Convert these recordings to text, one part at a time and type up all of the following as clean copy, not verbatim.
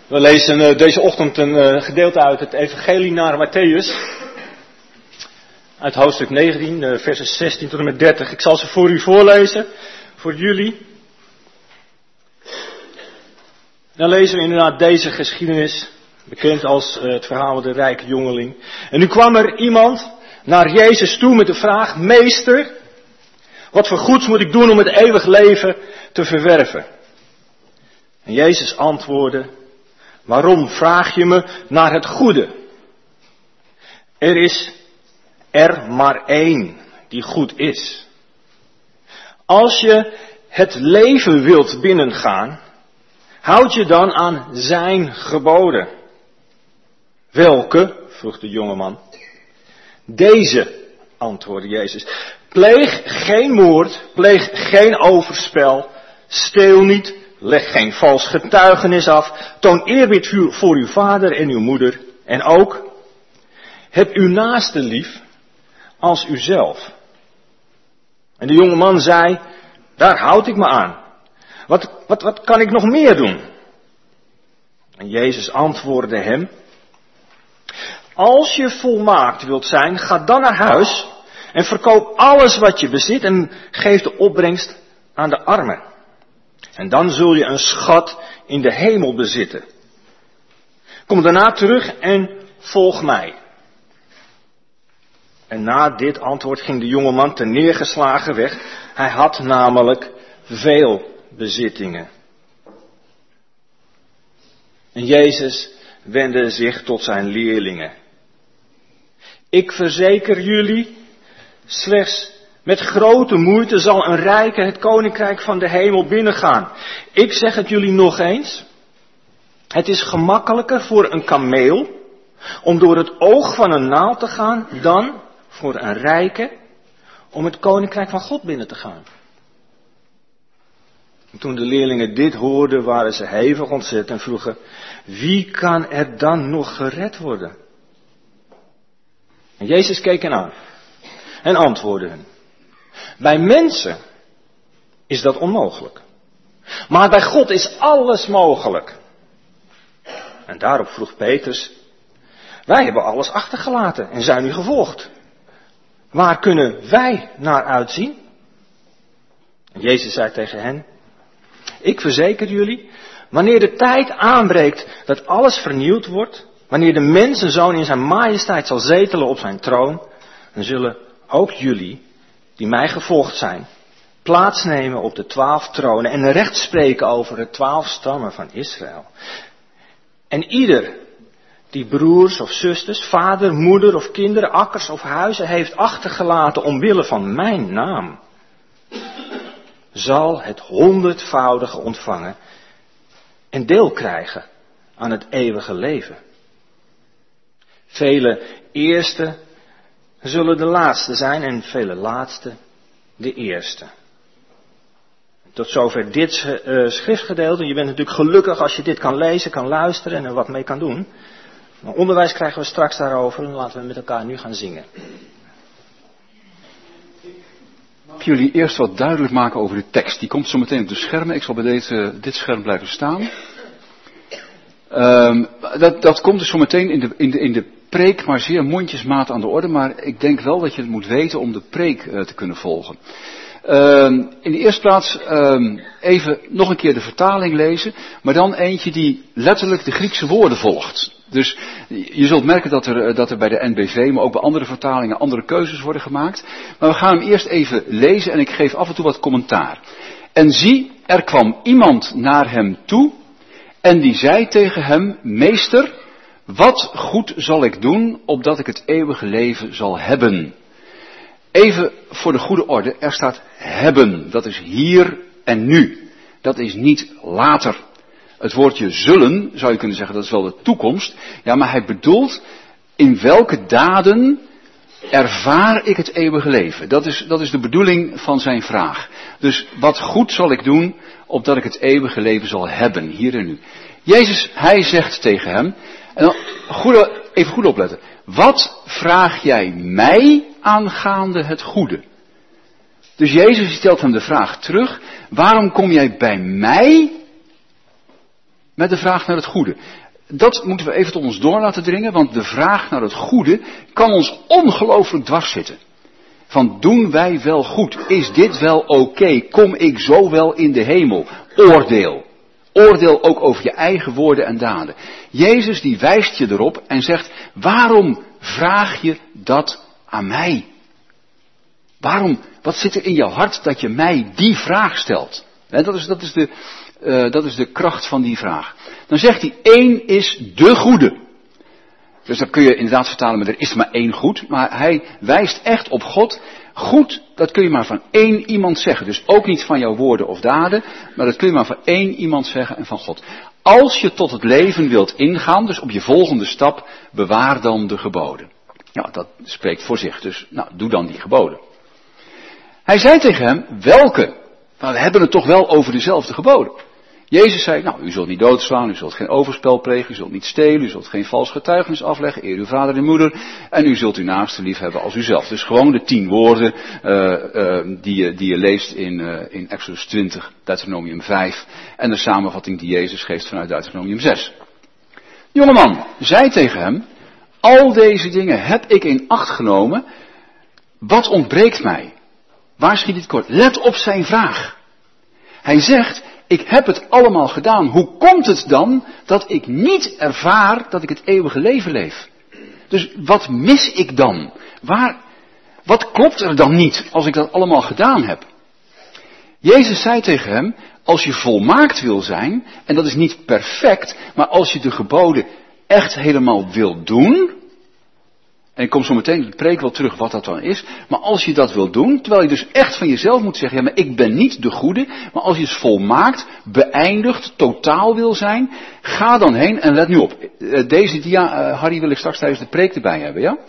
We lezen deze ochtend een gedeelte uit het Evangelie naar Mattheüs. Uit hoofdstuk 19, versen 16 tot en met 30. Ik zal ze voor u voorlezen, voor jullie. Dan lezen we inderdaad deze geschiedenis, bekend als het verhaal van de rijke jongeling. En nu kwam er iemand naar Jezus toe met de vraag: Meester, wat voor goeds moet ik doen om het eeuwig leven te verwerven? En Jezus antwoordde: Waarom vraag je me naar het goede? Er is er maar één die goed is. Als je het leven wilt binnengaan, houd je dan aan zijn geboden. Welke? Vroeg de jongeman. Deze, antwoordde Jezus. Pleeg geen moord, pleeg geen overspel, steel niet, leg geen vals getuigenis af, toon eerbied voor uw vader en uw moeder en ook, heb uw naaste lief als uzelf. En de jongeman zei: Daar houd ik me aan. Wat kan ik nog meer doen? En Jezus antwoordde hem: Als je volmaakt wilt zijn, ga dan naar huis en verkoop alles wat je bezit en geef de opbrengst aan de armen. En dan zul je een schat in de hemel bezitten. Kom daarna terug en volg mij. En na dit antwoord ging de jongeman terneergeslagen weg. Hij had namelijk veel bezittingen. En Jezus wendde zich tot zijn leerlingen. Ik verzeker jullie, slechts met grote moeite zal een rijke het koninkrijk van de hemel binnengaan. Ik zeg het jullie nog eens. Het is gemakkelijker voor een kameel om door het oog van een naald te gaan dan voor een rijke om het koninkrijk van God binnen te gaan. En toen de leerlingen dit hoorden, waren ze hevig ontzet en vroegen: Wie kan er dan nog gered worden? En Jezus keek hen aan en antwoordde hun: Bij mensen is dat onmogelijk. Maar bij God is alles mogelijk. En daarop vroeg Petrus: Wij hebben alles achtergelaten en zijn u gevolgd. Waar kunnen wij naar uitzien? En Jezus zei tegen hen: Ik verzeker jullie, wanneer de tijd aanbreekt dat alles vernieuwd wordt, wanneer de mensenzoon in zijn majesteit zal zetelen op zijn troon, dan zullen ook jullie, die mij gevolgd zijn, plaatsnemen op de 12 tronen en recht spreken over de 12 stammen van Israël. En ieder die broers of zusters, vader, moeder of kinderen, akkers of huizen heeft achtergelaten omwille van mijn naam, zal het 100-voudige ontvangen en deel krijgen aan het eeuwige leven. Vele eerste zullen de laatste zijn en vele laatste de eerste. Tot zover dit schriftgedeelte. Je bent natuurlijk gelukkig als je dit kan lezen, kan luisteren en er wat mee kan doen. Maar onderwijs krijgen we straks daarover en laten we met elkaar nu gaan zingen. Ik mag jullie eerst wat duidelijk maken over de tekst. Die komt zo meteen op de schermen. Ik zal bij dit scherm blijven staan. Dat komt dus zo meteen in de preek, maar zeer mondjesmaat aan de orde. Maar ik denk wel dat je het moet weten om de preek te kunnen volgen. In de eerste plaats even nog een keer de vertaling lezen, maar dan eentje die letterlijk de Griekse woorden volgt. Dus je zult merken dat er bij de NBV, maar ook bij andere vertalingen, andere keuzes worden gemaakt. Maar we gaan hem eerst even lezen en ik geef af en toe wat commentaar. En zie, er kwam iemand naar hem toe en die zei tegen hem: Meester, wat goed zal ik doen, opdat ik het eeuwige leven zal hebben? Even voor de goede orde, er staat hebben. Dat is hier en nu. Dat is niet later. Het woordje zullen, zou je kunnen zeggen, dat is wel de toekomst. Ja, maar hij bedoelt, in welke daden ervaar ik het eeuwige leven? Dat is de bedoeling van zijn vraag. Dus wat goed zal ik doen, opdat ik het eeuwige leven zal hebben, hier en nu. Jezus, hij zegt tegen hem, en dan, even goed opletten. Wat vraag jij mij aangaande het goede? Dus Jezus stelt hem de vraag terug: waarom kom jij bij mij met de vraag naar het goede. Dat moeten we even tot ons door laten dringen, want de vraag naar het goede kan ons ongelooflijk dwars zitten. Van doen wij wel goed? Is dit wel oké? Kom ik zo wel in de hemel? Oordeel. Oordeel ook over je eigen woorden en daden. Jezus die wijst je erop en zegt, waarom vraag je dat aan mij? Waarom, wat zit er in jouw hart dat je mij die vraag stelt? Dat is de kracht van die vraag. Dan zegt hij, één is de goede. Dus dat kun je inderdaad vertalen met er is maar één goed. Maar hij wijst echt op God. Goed, dat kun je maar van één iemand zeggen. Dus ook niet van jouw woorden of daden. Maar dat kun je maar van één iemand zeggen en van God. Als je tot het leven wilt ingaan, dus op je volgende stap, bewaar dan de geboden. Ja, dat spreekt voor zich. Dus doe dan die geboden. Hij zei tegen hem, welke? Maar we hebben het toch wel over dezelfde geboden. Jezus zei, u zult niet doodslaan, u zult geen overspel plegen, u zult niet stelen, u zult geen vals getuigenis afleggen, eer uw vader en moeder, en u zult uw naaste lief hebben als uzelf. Dus gewoon de 10 woorden die je leest in Exodus 20, Deuteronomium 5, en de samenvatting die Jezus geeft vanuit Deuteronomium 6. De jongeman zei tegen hem, al deze dingen heb ik in acht genomen, wat ontbreekt mij? Waar schiet dit kort? Let op zijn vraag. Hij zegt, ik heb het allemaal gedaan. Hoe komt het dan dat ik niet ervaar dat ik het eeuwige leven leef? Dus wat mis ik dan? Wat klopt er dan niet als ik dat allemaal gedaan heb? Jezus zei tegen hem, als je volmaakt wil zijn, en dat is niet perfect, maar als je de geboden echt helemaal wil doen, en ik kom zo meteen in de preek wel terug wat dat dan is. Maar als je dat wil doen, terwijl je dus echt van jezelf moet zeggen, ja maar ik ben niet de goede. Maar als je het volmaakt, beëindigd, totaal wil zijn, ga dan heen en let nu op. Deze dia, Harry, wil ik straks tijdens de preek erbij hebben, ja?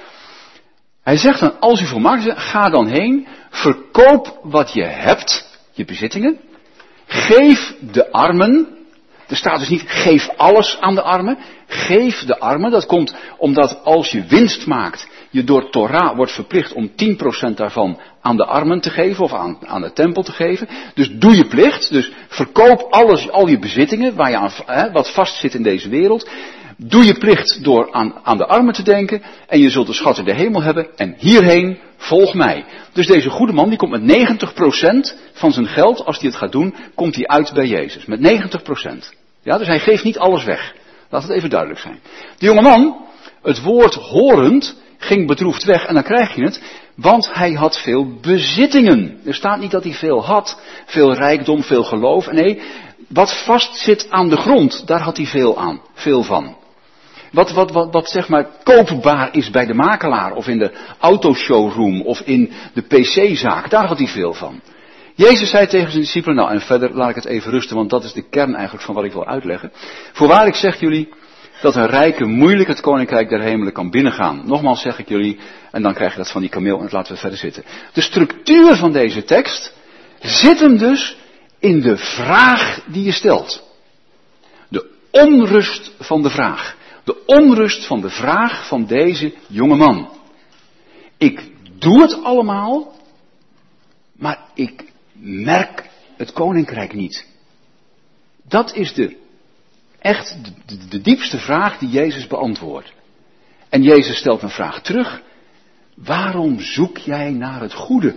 Hij zegt dan, als je volmaakt bent, ga dan heen, verkoop wat je hebt, je bezittingen. Geef de armen. Er staat dus niet, geef alles aan de armen. Geef de armen. Dat komt omdat als je winst maakt, je door Torah wordt verplicht om 10% daarvan aan de armen te geven of aan de tempel te geven. Dus doe je plicht. Dus verkoop al je bezittingen waar je wat vast zit in deze wereld. Doe je plicht door aan de armen te denken en je zult de schat in de hemel hebben en hierheen volg mij. Dus deze goede man die komt met 90% van zijn geld, als hij het gaat doen, komt hij uit bij Jezus. Met 90%. Ja, dus hij geeft niet alles weg. Laat het even duidelijk zijn. De jonge man, het woord horend, ging bedroefd weg en dan krijg je het, want hij had veel bezittingen. Er staat niet dat hij veel had, veel rijkdom, veel geloof. Nee, wat vast zit aan de grond, daar had hij veel van. Wat zeg maar koopbaar is bij de makelaar of in de autoshowroom of in de PC-zaak, daar had hij veel van. Jezus zei tegen zijn discipelen, en verder laat ik het even rusten, want dat is de kern eigenlijk van wat ik wil uitleggen. Voorwaar ik zeg jullie dat een rijke moeilijk het koninkrijk der hemelen kan binnengaan. Nogmaals zeg ik jullie, en dan krijg je dat van die kameel en dat laten we verder zitten. De structuur van deze tekst zit hem dus in de vraag die je stelt. De onrust van de vraag. De onrust van de vraag van deze jonge man. Ik doe het allemaal, maar ik merk het koninkrijk niet. Dat is echt de diepste vraag die Jezus beantwoordt. En Jezus stelt een vraag terug. Waarom zoek jij naar het goede?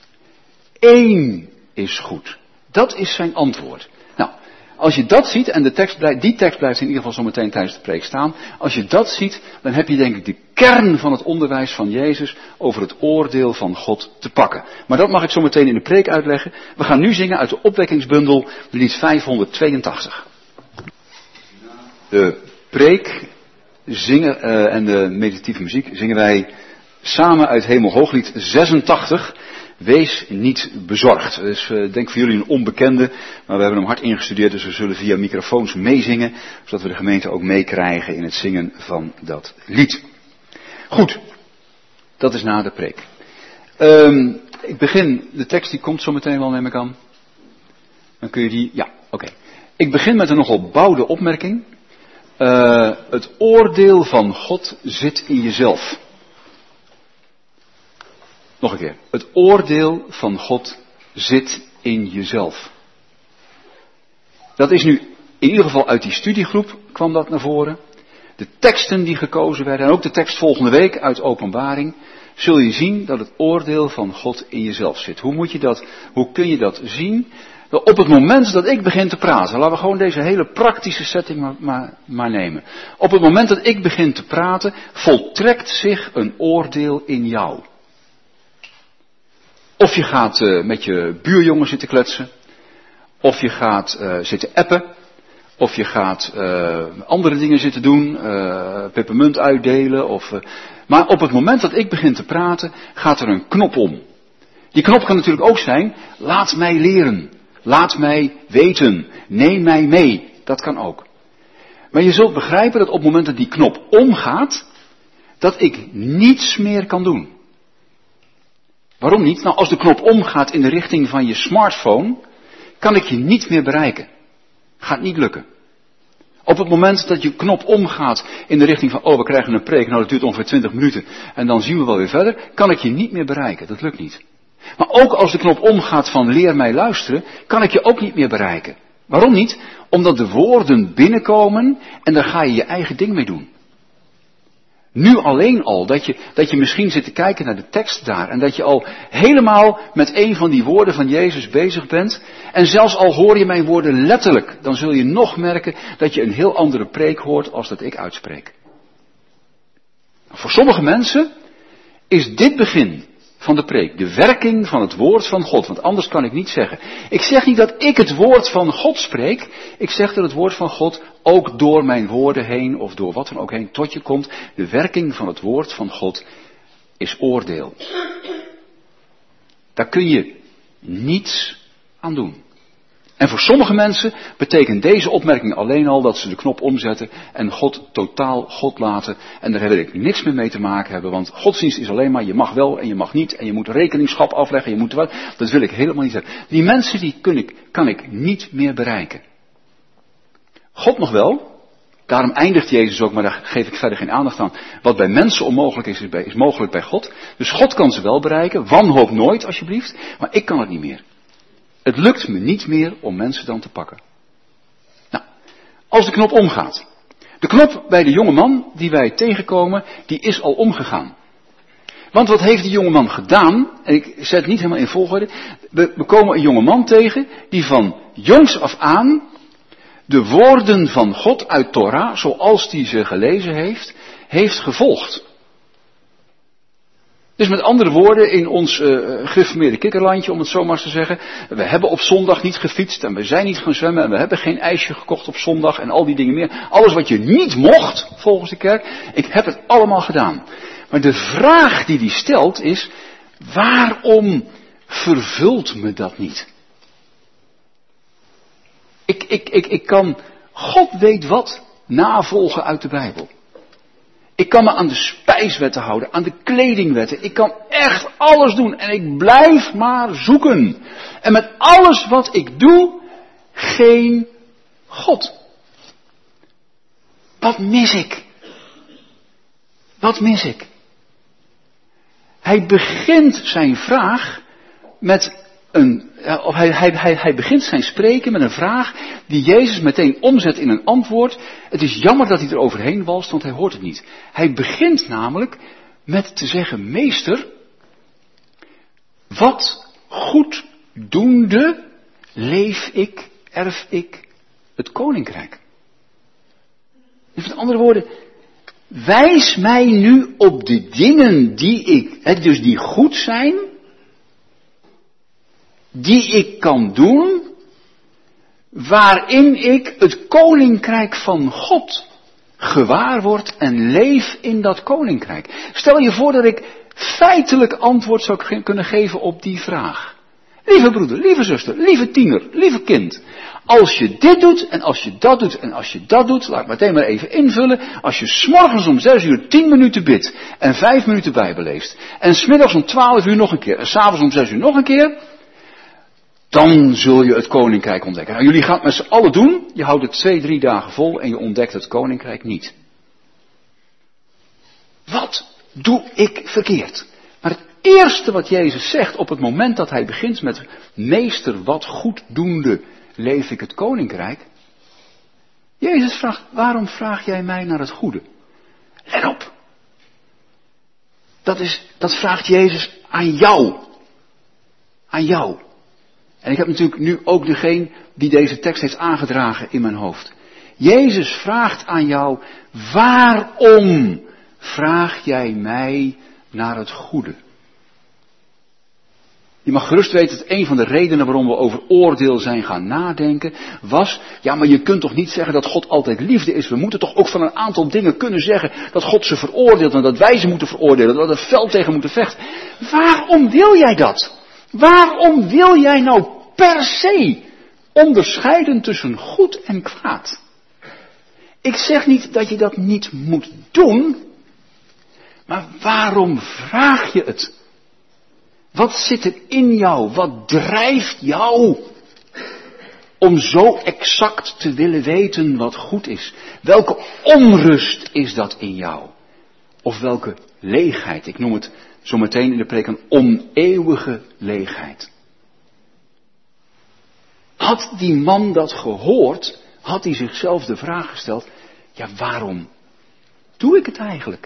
Eén is goed. Dat is zijn antwoord. Nou, als je dat ziet, en die tekst blijft in ieder geval zo meteen tijdens de preek staan. Als je dat ziet, dan heb je denk ik de kern van het onderwijs van Jezus over het oordeel van God te pakken. Maar dat mag ik zo meteen in de preek uitleggen. We gaan nu zingen uit de opwekkingsbundel, lied 582. De preek zingen, en de meditatieve muziek zingen wij samen uit Hemelhooglied 86. Wees niet bezorgd. Dat is denk voor jullie een onbekende, maar we hebben hem hard ingestudeerd, dus we zullen via microfoons meezingen, zodat we de gemeente ook meekrijgen in het zingen van dat lied. Goed, dat is na de preek. Ik begin, de tekst die komt zo meteen wel, neem ik aan. Dan kun je die, ja, oké. Ik begin met een nogal bouwde opmerking. Het oordeel van God zit in jezelf. Nog een keer. Het oordeel van God zit in jezelf. Dat is nu In ieder geval uit die studiegroep kwam dat naar voren. De teksten die gekozen werden, en ook de tekst volgende week uit Openbaring, zul je zien dat het oordeel van God in jezelf zit. Hoe kun je dat zien? Op het moment dat ik begin te praten, laten we gewoon deze hele praktische setting maar nemen. Op het moment dat ik begin te praten, voltrekt zich een oordeel in jou. Of je gaat met je buurjongen zitten kletsen, of je gaat zitten appen, of je gaat andere dingen zitten doen, pepermunt uitdelen. Maar op het moment dat ik begin te praten, gaat er een knop om. Die knop kan natuurlijk ook zijn, laat mij leren, laat mij weten, neem mij mee. Dat kan ook. Maar je zult begrijpen dat op het moment dat die knop omgaat, dat ik niets meer kan doen. Waarom niet? Nou, als de knop omgaat in de richting van je smartphone, kan ik je niet meer bereiken. Gaat niet lukken. Op het moment dat je knop omgaat in de richting van, we krijgen een preek, nou dat duurt ongeveer 20 minuten en dan zien we wel weer verder, kan ik je niet meer bereiken. Dat lukt niet. Maar ook als de knop omgaat van leer mij luisteren, kan ik je ook niet meer bereiken. Waarom niet? Omdat de woorden binnenkomen en daar ga je je eigen ding mee doen. Nu alleen al, dat je misschien zit te kijken naar de tekst daar en dat je al helemaal met een van die woorden van Jezus bezig bent. En zelfs al hoor je mijn woorden letterlijk, dan zul je nog merken dat je een heel andere preek hoort als dat ik uitspreek. Voor sommige mensen is dit begin van de preek, de werking van het woord van God, want anders kan ik niet zeggen. Ik zeg niet dat ik het woord van God spreek, ik zeg dat het woord van God ook door mijn woorden heen, of door wat dan ook heen, tot je komt. De werking van het woord van God is oordeel. Daar kun je niets aan doen. En voor sommige mensen betekent deze opmerking alleen al dat ze de knop omzetten en God totaal God laten. En daar wil ik niks meer mee te maken hebben, want godsdienst is alleen maar je mag wel en je mag niet en je moet rekeningschap afleggen, je moet wat. Dat wil ik helemaal niet hebben. Die mensen die kan ik niet meer bereiken. God nog wel. Daarom eindigt Jezus ook, maar daar geef ik verder geen aandacht aan. Wat bij mensen onmogelijk is mogelijk bij God. Dus God kan ze wel bereiken. Wanhoop nooit alsjeblieft, maar ik kan het niet meer. Het lukt me niet meer om mensen dan te pakken. Nou, als de knop omgaat. De knop bij de jonge man die wij tegenkomen, die is al omgegaan. Want wat heeft die jonge man gedaan? En ik zet het niet helemaal in volgorde. We komen een jonge man tegen die van jongs af aan de woorden van God uit Torah, zoals die ze gelezen heeft gevolgd. Dus met andere woorden, in ons gereformeerde kikkerlandje, om het zo maar eens te zeggen, we hebben op zondag niet gefietst en we zijn niet gaan zwemmen en we hebben geen ijsje gekocht op zondag en al die dingen meer. Alles wat je niet mocht, volgens de kerk, ik heb het allemaal gedaan. Maar de vraag die stelt is, waarom vervult me dat niet? Ik kan, God weet wat, navolgen uit de Bijbel. Ik kan me aan de spijswetten houden, aan de kledingwetten. Ik kan echt alles doen en ik blijf maar zoeken. En met alles wat ik doe, geen God. Wat mis ik? Wat mis ik? Hij begint zijn vraag met hij begint zijn spreken met een vraag die Jezus meteen omzet in een antwoord. Het is jammer dat hij er overheen walst, want hij hoort het niet. Hij begint namelijk met te zeggen, meester, wat goed doende leef ik, erf ik het koninkrijk. Dus met andere woorden, wijs mij nu op de dingen die goed zijn, die ik kan doen, waarin ik het koninkrijk van God gewaar word en leef in dat koninkrijk. Stel je voor dat ik feitelijk antwoord zou kunnen geven op die vraag. Lieve broeder, lieve zuster, lieve tiener, lieve kind. Als je dit doet en als je dat doet en als je dat doet, laat ik meteen maar even invullen. Als je 's morgens om 6 uur 10 minuten bidt en 5 minuten Bijbel leest. En 's middags om 12 uur nog een keer en 's avonds om 6 uur nog een keer. Dan zul je het koninkrijk ontdekken. Nou, jullie gaan het met z'n allen doen. Je houdt het 2-3 dagen vol en je ontdekt het koninkrijk niet. Wat doe ik verkeerd? Maar het eerste wat Jezus zegt op het moment dat hij begint met meester, wat goed doende leef ik het koninkrijk. Jezus vraagt, waarom vraag jij mij naar het goede? Let op. Dat vraagt Jezus aan jou. Aan jou. En ik heb natuurlijk nu ook degene die deze tekst heeft aangedragen in mijn hoofd. Jezus vraagt aan jou, waarom vraag jij mij naar het goede? Je mag gerust weten dat een van de redenen waarom we over oordeel zijn gaan nadenken was, ja, maar je kunt toch niet zeggen dat God altijd liefde is. We moeten toch ook van een aantal dingen kunnen zeggen dat God ze veroordeelt en dat wij ze moeten veroordelen, dat we er fel tegen moeten vechten. Waarom wil jij dat? Waarom wil jij nou per se onderscheiden tussen goed en kwaad? Ik zeg niet dat je dat niet moet doen, maar waarom vraag je het? Wat zit er in jou? Wat drijft jou om zo exact te willen weten wat goed is? Welke onrust is dat in jou? Of welke leegheid? Ik noem het zo meteen in de preek een oneeuwige leegheid. Had die man dat gehoord, had hij zichzelf de vraag gesteld, ja, waarom doe ik het eigenlijk?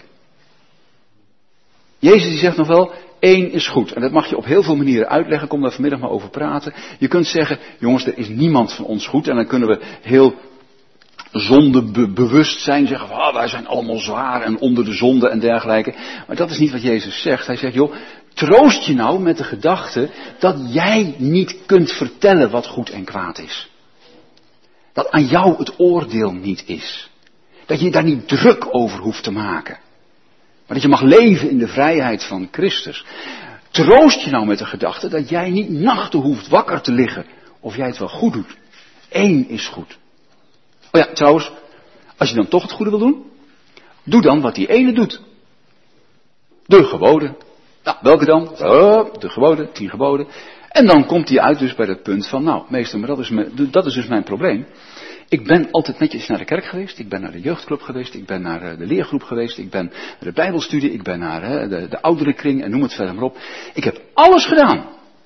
Jezus die zegt nog wel, 1 is goed. En dat mag je op heel veel manieren uitleggen. Ik kom daar vanmiddag maar over praten. Je kunt zeggen, jongens, er is niemand van ons goed. En dan kunnen we heel zondebewust zijn. Zeggen, wij zijn allemaal zwaar en onder de zonde en dergelijke. Maar dat is niet wat Jezus zegt. Hij zegt, joh, troost je nou met de gedachte dat jij niet kunt vertellen wat goed en kwaad is. Dat aan jou het oordeel niet is. Dat je daar niet druk over hoeft te maken. Maar dat je mag leven in de vrijheid van Christus. Troost je nou met de gedachte dat jij niet nachten hoeft wakker te liggen. Of jij het wel goed doet. 1 is goed. Oh ja, trouwens, als je dan toch het goede wil doen. Doe dan wat die ene doet. De geboden. Nou, welke dan? De geboden, 10 geboden. En dan komt hij uit dus bij het punt van, nou meester, maar dat is dus mijn probleem. Ik ben altijd netjes naar de kerk geweest, ik ben naar de jeugdclub geweest, ik ben naar de leergroep geweest, ik ben naar de bijbelstudie, ik ben naar de ouderenkring en noem het verder maar op. Ik heb alles gedaan.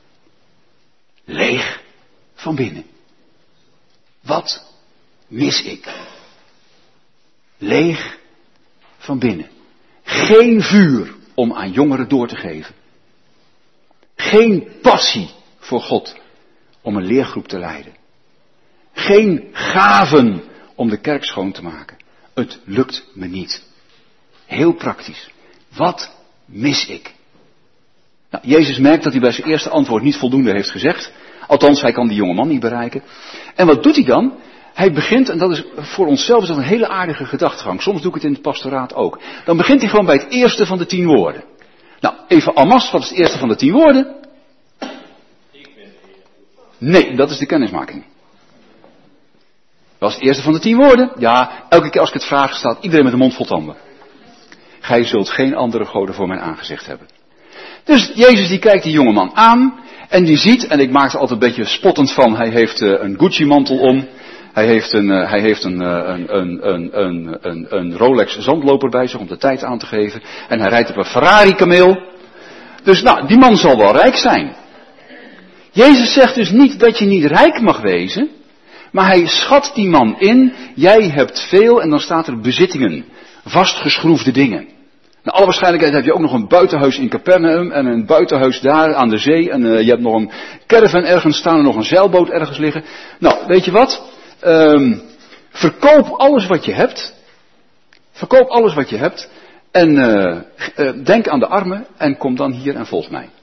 Leeg van binnen. Wat mis ik? Leeg van binnen. Geen vuur om aan jongeren door te geven. Geen passie voor God om een leergroep te leiden. Geen gaven om de kerk schoon te maken. Het lukt me niet. Heel praktisch. Wat mis ik? Nou, Jezus merkt dat hij bij zijn eerste antwoord niet voldoende heeft gezegd. Althans, hij kan die jonge man niet bereiken. En wat doet hij dan? Hij begint, en dat is voor onszelf is dat een hele aardige gedachtegang. Soms doe ik het in het pastoraat ook. Dan begint hij gewoon bij het eerste van de 10 woorden. Nou, even en masse, wat is het eerste van de 10 woorden? Nee, dat is de kennismaking. Dat is het eerste van de 10 woorden. Ja, elke keer als ik het vraag staat iedereen met de mond vol tanden. Gij zult geen andere goden voor mijn aangezicht hebben. Dus Jezus die kijkt die jongeman aan. En die ziet, en ik maak er altijd een beetje spottend van. Hij heeft een Gucci mantel om. Hij heeft een Rolex zandloper bij zich om de tijd aan te geven. En hij rijdt op een Ferrari kameel. Dus nou, die man zal wel rijk zijn. Jezus zegt dus niet dat je niet rijk mag wezen. Maar hij schat die man in, jij hebt veel en dan staat er bezittingen, vastgeschroefde dingen. Naar alle waarschijnlijkheid heb je ook nog een buitenhuis in Capernaum en een buitenhuis daar aan de zee. En je hebt nog een caravan ergens staan en nog een zeilboot ergens liggen. Nou, weet je wat? Verkoop alles wat je hebt. Verkoop alles wat je hebt. En denk aan de armen en kom dan hier en volg mij.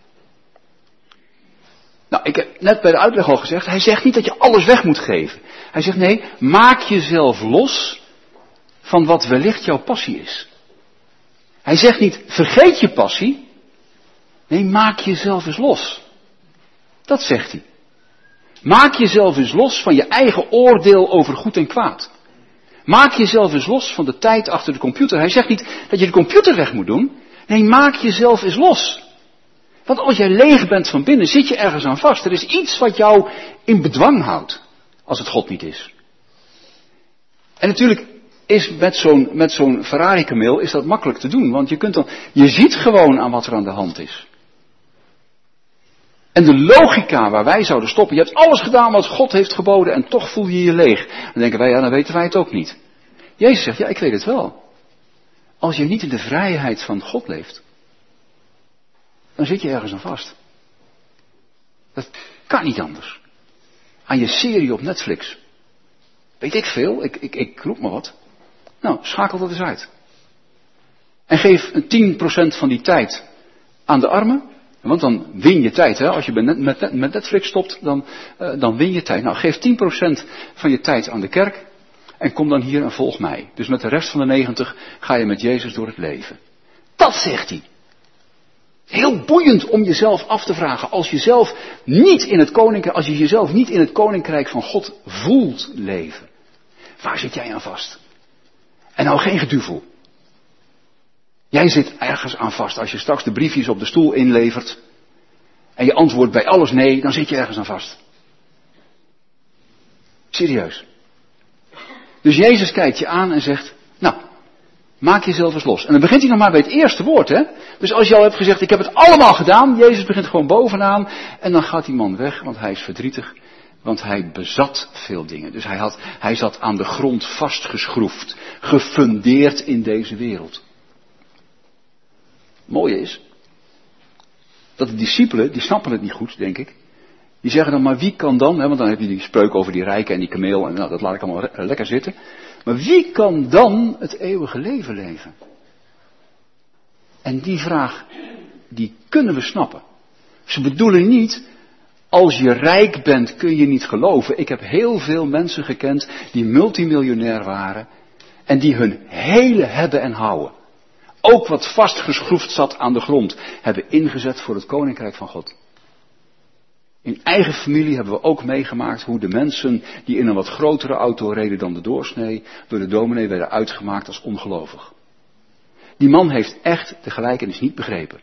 Nou, ik heb net bij de uitleg al gezegd, hij zegt niet dat je alles weg moet geven. Hij zegt nee, maak jezelf los van wat wellicht jouw passie is. Hij zegt niet, vergeet je passie. Nee, maak jezelf eens los. Dat zegt hij. Maak jezelf eens los van je eigen oordeel over goed en kwaad. Maak jezelf eens los van de tijd achter de computer. Hij zegt niet dat je de computer weg moet doen. Nee, maak jezelf eens los. Want als jij leeg bent van binnen, zit je ergens aan vast. Er is iets wat jou in bedwang houdt, als het God niet is. En natuurlijk is met zo'n Ferrari kameel is dat makkelijk te doen. Want je ziet gewoon aan wat er aan de hand is. En de logica waar wij zouden stoppen, je hebt alles gedaan wat God heeft geboden en toch voel je je leeg. Dan denken wij, ja, dan weten wij het ook niet. Jezus zegt, ja, ik weet het wel. Als je niet in de vrijheid van God leeft, dan zit je ergens aan vast. Dat kan niet anders. Aan je serie op Netflix. Weet ik veel, ik roep maar wat. Nou, schakel dat eens uit. En geef 10% van die tijd aan de armen. Want dan win je tijd, hè? Als je met Netflix stopt, dan win je tijd. Nou, geef 10% van je tijd aan de kerk. En kom dan hier en volg mij. Dus met de rest van de 90 ga je met Jezus door het leven. Dat zegt hij. Heel boeiend om jezelf af te vragen. Als je jezelf niet in het koninkrijk van God voelt leven. Waar zit jij aan vast? En nou geen geduvel. Jij zit ergens aan vast. Als je straks de briefjes op de stoel inlevert. En je antwoordt bij alles nee. Dan zit je ergens aan vast. Serieus. Dus Jezus kijkt je aan en zegt, nou, maak jezelf eens los. En dan begint hij nog maar bij het eerste woord, hè. Dus als je al hebt gezegd, ik heb het allemaal gedaan. Jezus begint gewoon bovenaan. En dan gaat die man weg, want hij is verdrietig. Want hij bezat veel dingen. Dus hij zat aan de grond vastgeschroefd. Gefundeerd in deze wereld. Mooie is, dat de discipelen, die snappen het niet goed, denk ik. Die zeggen dan, maar wie kan dan, hè, want dan heb je die spreuk over die rijken en die kameel, en nou, dat laat ik allemaal lekker zitten. Maar wie kan dan het eeuwige leven leven? En die vraag, die kunnen we snappen. Ze bedoelen niet, als je rijk bent kun je niet geloven. Ik heb heel veel mensen gekend die multimiljonair waren en die hun hele hebben en houden, ook wat vastgeschroefd zat aan de grond, hebben ingezet voor het koninkrijk van God. In eigen familie hebben we ook meegemaakt hoe de mensen die in een wat grotere auto reden dan de doorsnee, door de dominee werden uitgemaakt als ongelovig. Die man heeft echt de gelijkenis niet begrepen.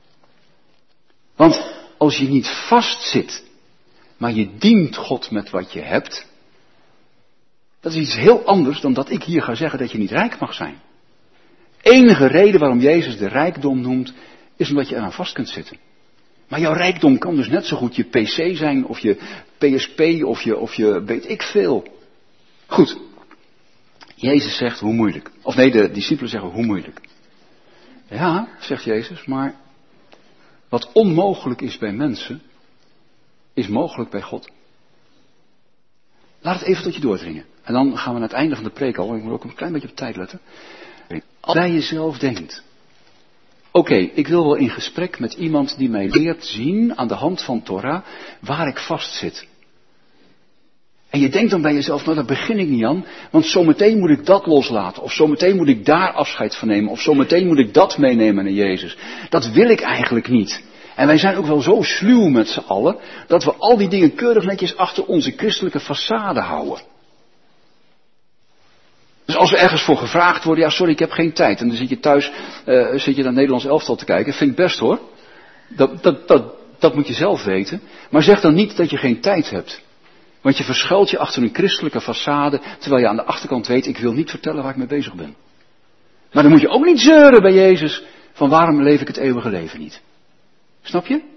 Want als je niet vastzit, maar je dient God met wat je hebt, dat is iets heel anders dan dat ik hier ga zeggen dat je niet rijk mag zijn. Enige reden waarom Jezus de rijkdom noemt, is omdat je eraan vast kunt zitten. Maar jouw rijkdom kan dus net zo goed je PC zijn, of je PSP, of je weet ik veel. Goed. Jezus zegt, hoe moeilijk. Of nee, de discipelen zeggen, hoe moeilijk. Ja, zegt Jezus, maar wat onmogelijk is bij mensen, is mogelijk bij God. Laat het even tot je doordringen. En dan gaan we naar het einde van de preek al, ik moet ook een klein beetje op tijd letten. Als jij jezelf denkt, oké, ik wil wel in gesprek met iemand die mij leert zien aan de hand van Torah waar ik vastzit. En je denkt dan bij jezelf, nou daar begin ik niet aan, want zometeen moet ik dat loslaten. Of zometeen moet ik daar afscheid van nemen. Of zometeen moet ik dat meenemen naar Jezus. Dat wil ik eigenlijk niet. En wij zijn ook wel zo sluw met z'n allen, dat we al die dingen keurig netjes achter onze christelijke façade houden. Dus als we ergens voor gevraagd worden, ja sorry ik heb geen tijd. En dan zit je thuis, zit je naar Nederlands elftal te kijken. Vind ik best hoor. Dat moet je zelf weten. Maar zeg dan niet dat je geen tijd hebt. Want je verschuilt je achter een christelijke façade, terwijl je aan de achterkant weet, ik wil niet vertellen waar ik mee bezig ben. Maar dan moet je ook niet zeuren bij Jezus, van waarom leef ik het eeuwige leven niet. Snap je?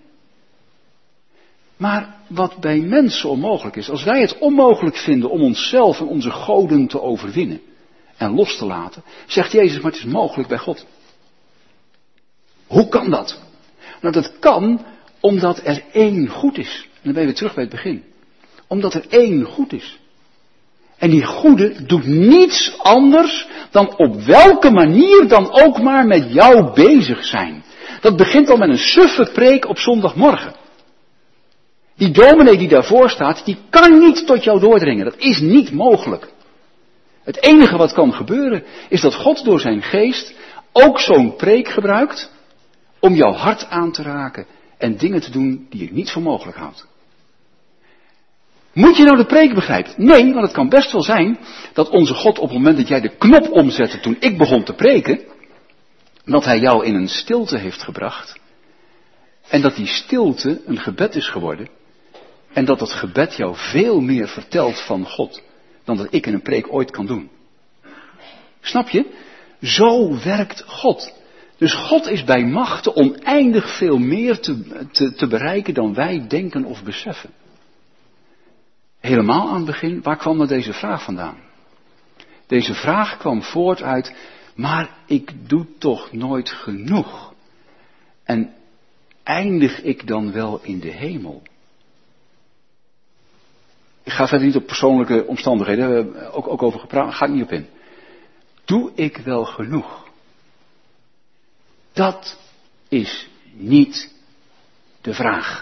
Maar wat bij mensen onmogelijk is, als wij het onmogelijk vinden om onszelf en onze goden te overwinnen en los te laten, zegt Jezus, maar het is mogelijk bij God. Hoe kan dat? Nou, dat kan omdat er één goed is. En dan ben je weer terug bij het begin. Omdat er één goed is. En die goede doet niets anders dan op welke manier dan ook maar met jou bezig zijn. Dat begint al met een suffe preek op zondagmorgen. Die dominee die daarvoor staat, die kan niet tot jou doordringen. Dat is niet mogelijk. Het enige wat kan gebeuren, is dat God door zijn geest ook zo'n preek gebruikt om jouw hart aan te raken en dingen te doen die je niet voor mogelijk houdt. Moet je nou de preek begrijpen? Nee, want het kan best wel zijn dat onze God op het moment dat jij de knop omzette toen ik begon te preken, dat hij jou in een stilte heeft gebracht en dat die stilte een gebed is geworden en dat dat gebed jou veel meer vertelt van God dan dat ik in een preek ooit kan doen. Snap je? Zo werkt God. Dus God is bij machte oneindig veel meer te bereiken dan wij denken of beseffen. Helemaal aan het begin, waar kwam nou deze vraag vandaan? Deze vraag kwam voort uit, maar ik doe toch nooit genoeg. En eindig ik dan wel in de hemel? Ik ga verder niet op persoonlijke omstandigheden, we hebben ook over gepraat, ga ik niet op in. Doe ik wel genoeg? Dat is niet de vraag.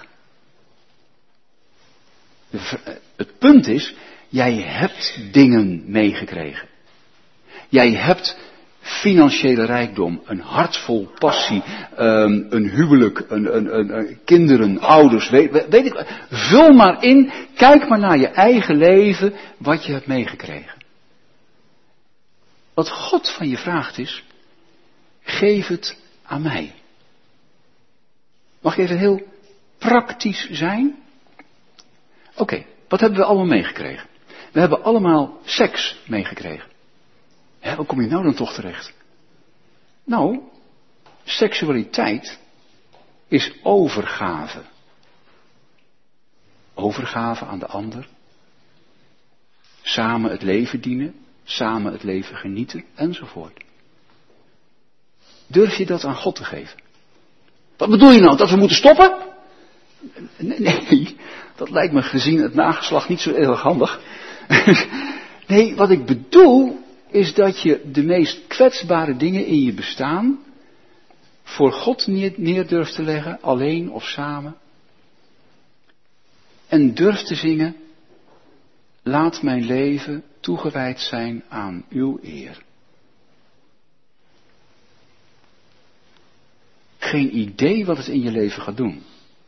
Het punt is, jij hebt dingen meegekregen. Jij hebt financiële rijkdom, een hart vol passie, een huwelijk, kinderen, ouders, weet ik. Vul maar in, kijk maar naar je eigen leven, wat je hebt meegekregen. Wat God van je vraagt is, geef het aan mij. Mag ik even heel praktisch zijn? Oké, wat hebben we allemaal meegekregen? We hebben allemaal seks meegekregen. Waar kom je nou dan toch terecht? Nou, seksualiteit is overgave. Overgave aan de ander. Samen het leven dienen, samen het leven genieten, enzovoort. Durf je dat aan God te geven? Wat bedoel je nou, dat we moeten stoppen? Nee, dat lijkt me gezien het nageslacht niet zo erg handig. Nee, wat ik bedoel is dat je de meest kwetsbare dingen in je bestaan voor God neer durft te leggen, alleen of samen. En durft te zingen, laat mijn leven toegewijd zijn aan uw eer. Geen idee wat het in je leven gaat doen.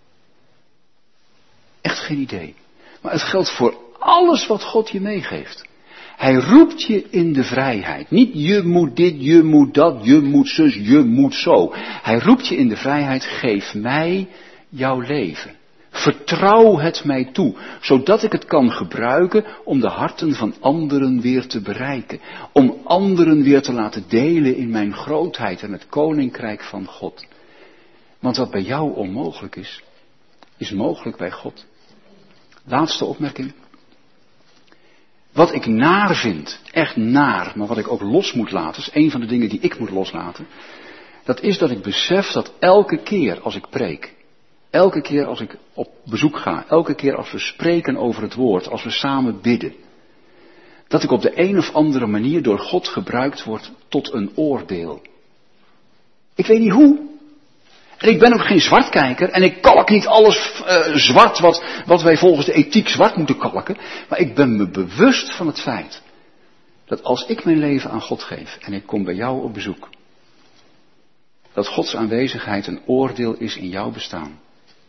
Echt geen idee. Maar het geldt voor alles wat God je meegeeft. Hij roept je in de vrijheid. Niet je moet dit, je moet dat, je moet zus, je moet zo. Hij roept je in de vrijheid, geef mij jouw leven. Vertrouw het mij toe, zodat ik het kan gebruiken om de harten van anderen weer te bereiken. Om anderen weer te laten delen in mijn grootheid en het koninkrijk van God. Want wat bij jou onmogelijk is mogelijk bij God. Laatste opmerking. Wat ik naar vind, echt naar, maar wat ik ook los moet laten, is een van de dingen die ik moet loslaten. Dat is dat ik besef dat elke keer als ik preek, elke keer als ik op bezoek ga, elke keer als we spreken over het woord, als we samen bidden, dat ik op de een of andere manier door God gebruikt word tot een oordeel. Ik weet niet hoe. En ik ben ook geen zwartkijker en ik kalk niet alles zwart wat wij volgens de ethiek zwart moeten kalken. Maar ik ben me bewust van het feit dat als ik mijn leven aan God geef en ik kom bij jou op bezoek, dat Gods aanwezigheid een oordeel is in jouw bestaan.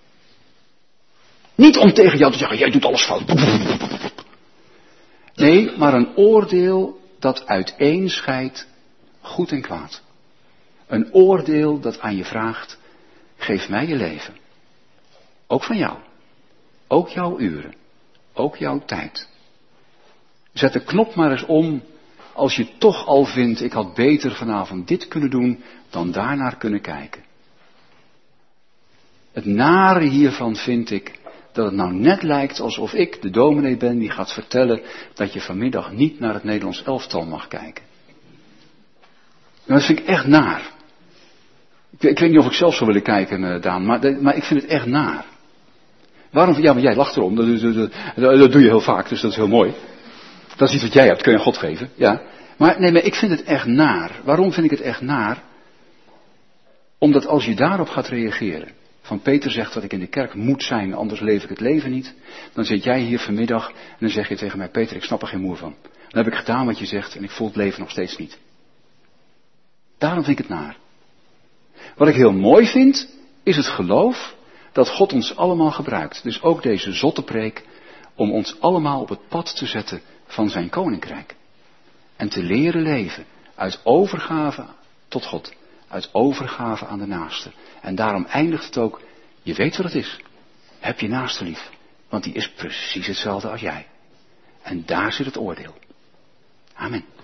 Niet om tegen jou te zeggen, jij doet alles fout. Nee, maar een oordeel dat uiteenscheidt goed en kwaad. Een oordeel dat aan je vraagt, geef mij je leven. Ook van jou. Ook jouw uren. Ook jouw tijd. Zet de knop maar eens om als je toch al vindt, ik had beter vanavond dit kunnen doen dan daarnaar kunnen kijken. Het nare hiervan vind ik dat het nou net lijkt alsof ik de dominee ben die gaat vertellen dat je vanmiddag niet naar het Nederlands elftal mag kijken. En dat vind ik echt naar. Ik weet niet of ik zelf zou willen kijken, Daan, maar ik vind het echt naar. Waarom? Ja, maar jij lacht erom. Dat doe je heel vaak, dus dat is heel mooi. Dat is iets wat jij hebt, kun je aan God geven. Ja. Maar ik vind het echt naar. Waarom vind ik het echt naar? Omdat als je daarop gaat reageren, van Peter zegt dat ik in de kerk moet zijn, anders leef ik het leven niet. Dan zit jij hier vanmiddag en dan zeg je tegen mij, Peter, ik snap er geen moer van. Dan heb ik gedaan wat je zegt en ik voel het leven nog steeds niet. Daarom vind ik het naar. Wat ik heel mooi vind, is het geloof dat God ons allemaal gebruikt. Dus ook deze zotte preek, om ons allemaal op het pad te zetten van zijn koninkrijk. En te leren leven uit overgave tot God. Uit overgave aan de naaste. En daarom eindigt het ook, je weet wat het is. Heb je naaste lief. Want die is precies hetzelfde als jij. En daar zit het oordeel. Amen.